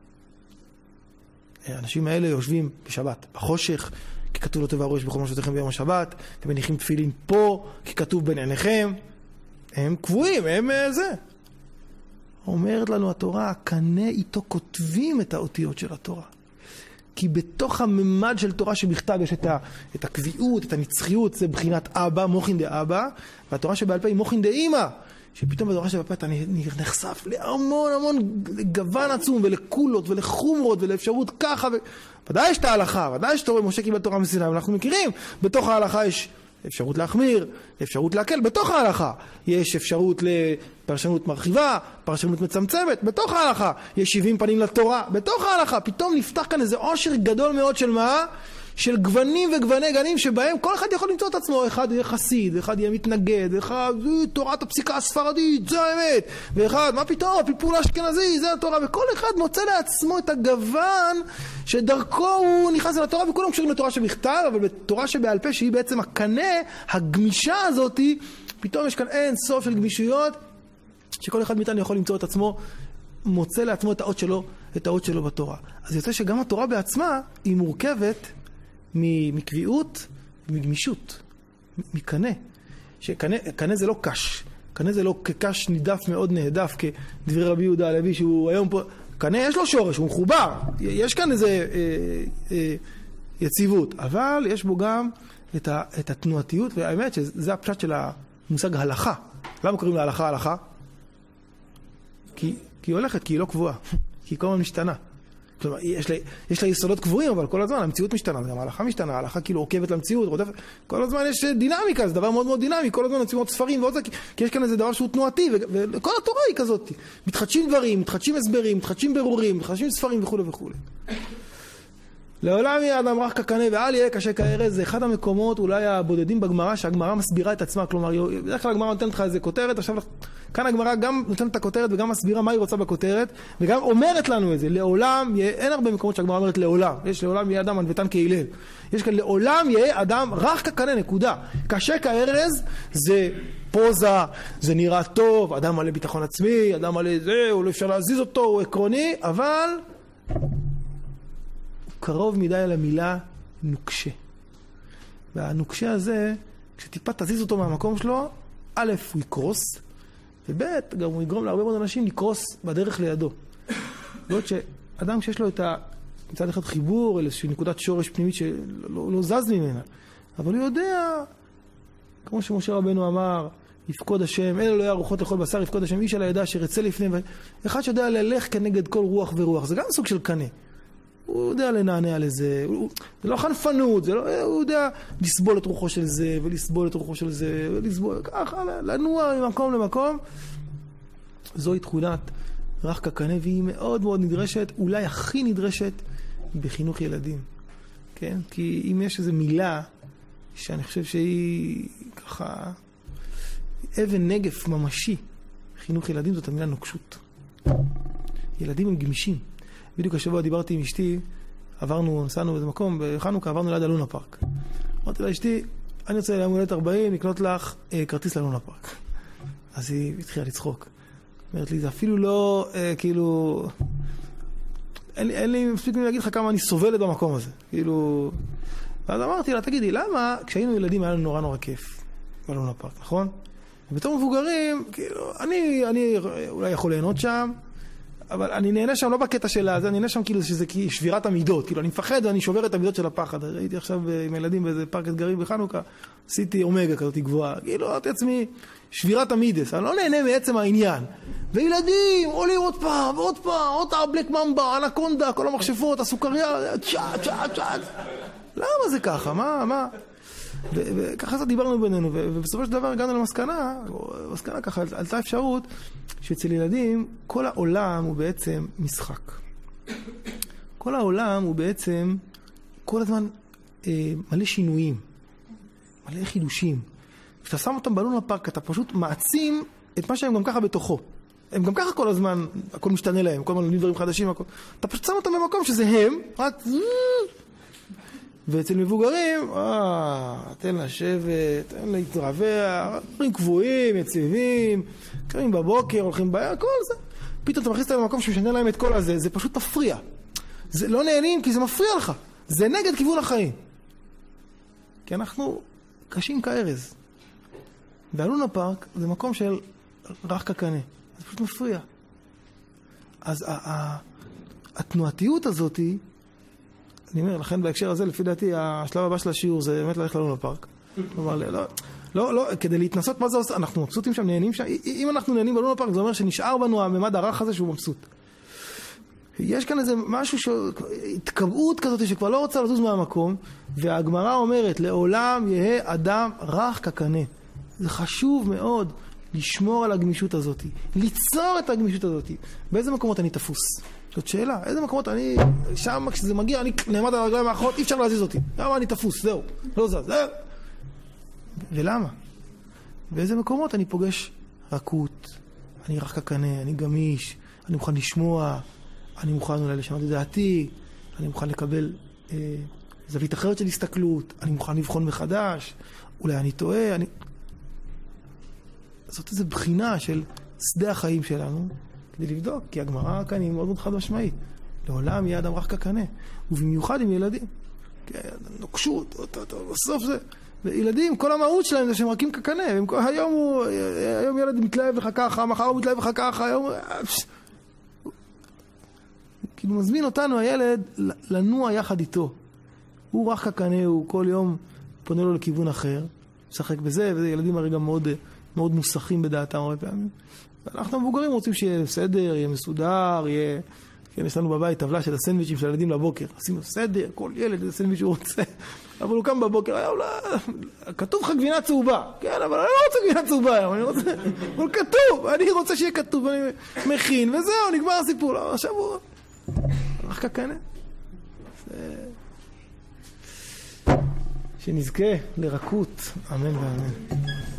האנשים האלה יושבים בשבת, בחושך, כי כתוב לא תבערו אש בכל משפטיכם ביום השבת, אתם מניחים תפילין פה, כי כתוב בין עיניכם. הם קבועים, הם זה. אומרת לנו התורה, קנה איתו כותבים את האותיות של התורה. כי בתוך הממד של תורה שבכתב יש את, ה, את הקביעות, את הנצחיות, זה בחינת אבא, מוכין דה אבא, והתורה שבעל פה היא מוכין דה אמא, שפתאום בתורה שבעל פה אתה נחשף להמון המון גוון עצום, ולקולות, ולחומרות, ולאפשרות ככה, ו... ודאי יש את ההלכה, ודאי יש תורה, משה קיבל תורה מסיני, אנחנו מכירים, בתוך ההלכה יש אפשרות להחמיר, אפשרות להקל, בתוך ההלכה יש אפשרות לפרשנות מרחיבה, פרשנות מצמצמת, בתוך ההלכה יש שבעים פנים לתורה, בתוך ההלכה פתאום נפתח כאן איזה עושר גדול מאוד של מה? של גוונים וגווני גנים שבהם כל אחד יכול למצוא את עצמו, אחד יהיה חסיד, אחד יהיה מתנגד, אחד זה תורת הפסיקה הספרדית, זה האמת, ואחד מה פתאום, הפלפול האשכנזי, זה התורה, וכל אחד מוצא לעצמו את הגוון שדרכו הוא נכנס לתורה, וכולם קשורים לתורה שבכתב, אבל בתורה שבעל פה שהיא בעצם הקנה, הגמישה הזאת, פתאום יש כאן אין סוף של גמישויות שכל אחד מאיתנו יכול למצוא את עצמו, מוצא לעצמו את האות שלו, את האות שלו בתורה. אז יוצא שגם התורה בעצמה היא מורכבת מקביעות ומגמישות, מקנה. שקנה זה לא קש, קנה זה לא כקש נידף מאוד נהדף כדברי רבי יהודה הלוי שהוא היום פה, קנה יש לו שורש, הוא מחובר, יש כאן איזה אה, אה, יציבות, אבל יש בו גם את, ה, את התנועתיות, והאמת שזה הפשט של המושג הלכה. למה קוראים לה הלכה הלכה? כי, כי היא הולכת, כי היא לא קבועה, כי היא כל הזמן משתנה. כלומר, יש לה, יש לה יסודות קבועים, אבל כל הזמן המציאות משתנה, גם ההלכה משתנה, ההלכה כאילו עוקבת למציאות, רודפת, כל הזמן יש דינמיקה, זה דבר מאוד מאוד דינמי, כל הזמן נציבות ספרים ועוד זה, כי, כי יש כאן איזה דבר שהוא תנועתי, וכל התורה היא כזאת, מתחדשים דברים, מתחדשים הסברים, מתחדשים ברורים, מתחדשים ספרים וכו' וכו'. לעולם יהיה אדם רך כקנה ואל יהיה קשה כארז, זה אחד המקומות אולי הבודדים בגמרא, שהגמרא מסבירה את עצמה, כלומר, בדרך כלל הגמרא נותנת לך איזה כותרת, עכשיו כאן הגמרא גם נותנת את הכותרת וגם מסבירה מה היא רוצה בכותרת, וגם אומרת לנו את זה, לעולם יהיה, אין הרבה מקומות שהגמרא אומרת לעולם, יש לעולם יהיה אדם ענוותן כהלל, יש כאן לעולם יהיה אדם רך כקנה, נקודה. קשה כארז זה פוזה, זה נראה טוב, אדם מלא ביטחון עצמי, אדם מלא זה, הוא לא אפשר להזיז אותו, הוא עקרוני, אבל קרוב מדי על המילה נוקשה. והנוקשה הזה, כשטיפה תזיז אותו מהמקום שלו, א', הוא יקרוס, וב', גם הוא יגרום להרבה מאוד אנשים לקרוס בדרך לידו. בעוד שאדם שיש לו את ה... מצד אחד חיבור, אל איזושהי נקודת שורש פנימית שלא לא זז ממנה, אבל הוא יודע, כמו שמשה רבנו אמר, יפקוד השם, אלה לא יהיה רוחות לכל בשר, יפקוד השם, איש על הידע אשר יצא לפני, אחד שיודע ללך כנגד כל רוח ורוח, זה גם סוג של קנה. הוא יודע לנענע לזה, הוא, זה לא חנפנות, זה לא, הוא יודע לסבול את רוחו של זה, ולסבול את רוחו של זה, ולסבול, ככה, לנוע ממקום למקום. זוהי תכונת רך כקנה, והיא מאוד מאוד נדרשת, אולי הכי נדרשת בחינוך ילדים. כן? כי אם יש איזו מילה שאני חושב שהיא ככה אבן נגף ממשי בחינוך ילדים, זאת המילה נוקשות. ילדים הם גמישים. בדיוק השבוע דיברתי עם אשתי, עברנו, נסענו באיזה מקום, בחנוכה עברנו ליד הלונה פארק. אמרתי לה, אשתי, אני רוצה ליום הולדת ארבעים, לקנות לך אה, כרטיס ללונה פארק. אז היא התחילה לצחוק. אומרת לי, זה אפילו לא, אה, כאילו, אין, אין לי מספיק לי להגיד לך כמה אני סובלת במקום הזה. כאילו, ואז אמרתי לה, תגידי, למה כשהיינו ילדים היה לנו נורא נורא כיף בלונה פארק, נכון? ובתור מבוגרים, כאילו, אני, אני אולי יכול ליהנות שם, אבל אני נהנה שם לא בקטע שלה, אני נהנה שם כאילו שזה שבירת המידות, כאילו אני מפחד ואני שובר את המידות של הפחד. הייתי עכשיו עם הילדים באיזה פארק אתגרים בחנוכה, עשיתי אומגה כזאת גבוהה, כאילו ראיתי עצמי שבירת המידס, אני לא נהנה מעצם העניין. וילדים עולים עוד פעם, עוד פעם, עוד פעם, בלק ממבה, אנקונדה, כל המחשפות, הסוכריה, צ'ה, צ'ה, צ'ה. למה זה ככה? מה, מה? וככה זה דיברנו בינינו, ובסופו של דבר הגענו למסקנה, מסקנה ככה, עלתה אפשרות שאצל ילדים כל העולם הוא בעצם משחק. כל העולם הוא בעצם כל הזמן אה, מלא שינויים, מלא חידושים. כשאתה שם אותם בלונה פארק, אתה פשוט מעצים את מה שהם גם ככה בתוכו. הם גם ככה כל הזמן, הכל משתנה להם, כל הזמן לומדים דברים חדשים, הכל. אתה פשוט שם אותם במקום שזה הם, רק... ואצל מבוגרים, אה, תן לשבת, תן להתרווח, דברים קבועים, יציבים, קמים בבוקר, הולכים בעיה, כל זה. פתאום אתה מכניס אותם במקום שמשנה להם את כל הזה, זה פשוט מפריע. זה לא נהנים כי זה מפריע לך. זה נגד כיוון החיים. כי אנחנו קשים כארז. והלונה פארק זה מקום של רך כקנה. זה פשוט מפריע. אז התנועתיות הזאת היא, אני אומר, לכן בהקשר הזה, לפי דעתי, השלב הבא של השיעור זה באמת ללכת ללונה פארק. כלומר, לא, לא, לא, כדי להתנסות מה זה עושה, אנחנו מבסוטים שם, נהנים שם, אם אנחנו נהנים בלונה פארק, זה אומר שנשאר בנו הממד הרך הזה שהוא מבסוט. יש כאן איזה משהו, ש... התקבעות כזאת שכבר לא רוצה לזוז מהמקום, והגמרא אומרת, לעולם יהיה אדם רך כקנה. זה חשוב מאוד לשמור על הגמישות הזאת, ליצור את הגמישות הזאת. באיזה מקומות אני תפוס? זאת שאלה, איזה מקומות אני, שם כשזה מגיע, אני נעמד על הרגליים האחרות, אי אפשר להזיז אותי. למה אני תפוס? זהו, לא זז, זהו. ולמה? באיזה מקומות אני פוגש רכות, אני רך כקנה, אני גמיש, אני מוכן לשמוע, אני מוכן אולי לשנות את דעתי, אני מוכן לקבל אה, זווית אחרת של הסתכלות, אני מוכן לבחון מחדש, אולי אני טועה, אני... זאת איזו בחינה של שדה החיים שלנו, כדי לבדוק, כי הגמרא כאן היא מאוד מאוד חד משמעית. לעולם יהיה אדם רך כקנה, ובמיוחד עם ילדים. נוקשות, בסוף זה... וילדים, כל המהות שלהם זה שהם רכים כקנה, היום הוא, היום ילד מתלהב לך ככה, מחר הוא מתלהב לך ככה, היום... כאילו מזמין אותנו הילד לנוע יחד איתו. הוא רך כקנה, הוא כל יום פונה לו לכיוון אחר, משחק בזה, וזה ילדים הרי גם מאוד, מאוד מוסכים בדעתם הרבה פעמים. ואנחנו המבוגרים רוצים שיהיה סדר, יהיה מסודר, יהיה... כן, יש לנו בבית טבלה של הסנדוויצ'ים של הילדים לבוקר. עשינו סדר, כל ילד איזה סנדוויץ' הוא רוצה. אבל הוא קם בבוקר, היה אולי... כתוב לך גבינה צהובה. כן, אבל אני לא רוצה גבינה צהובה. אני רוצה... אבל כתוב, אני רוצה שיהיה כתוב, אני מכין, וזהו, נגמר הסיפור. עכשיו הוא... הלך כקנה. שנזכה לרכות, אמן ואמן.